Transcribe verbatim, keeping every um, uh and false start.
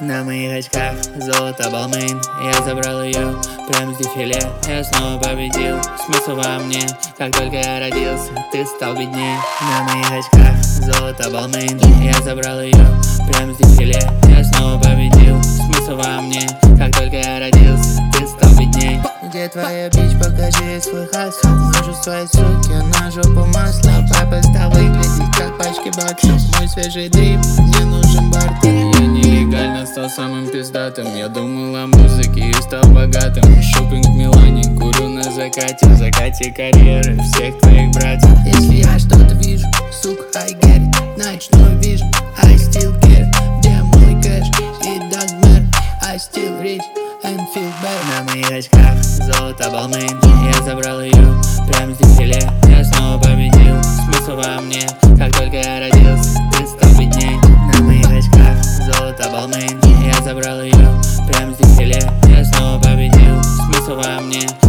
На моих очках золото Балмейн. Я забрал ее прямо с дефиле. Я снова победил, смысл во мне. Как только я родился, ты стал бедней. На моих очках золото Балмейн. Я забрал ее прямо с дефиле. Я снова победил, смысл во мне. Как только я родился, ты стал бедней. Где твоя бич, покажи свой хасл. Множество суки на жопу масла. Папа стал выглядеть как пачки баксов. Мой свежий дрип, мне нужен бартер. Я нелегально стал самым пиздатым. Я думал о музыке и стал богатым. Шопинг в Милане, курю на закате. В закате карьеры всех твоих братьев. Если я что-то вижу, сука, I get it. Ночной vision, I still care. Где мой кэш, it doesn't matter. I still rich and feel better. На моих очках золото Балмейн. Я забрал ее прямо с дефиле. Я снова победил, смысл во мне. Как только я родился, ты стал бедней. На моих очках золото Балмейн. Я забрал ее прямо с дефиле. Я снова победил, смысл во мне.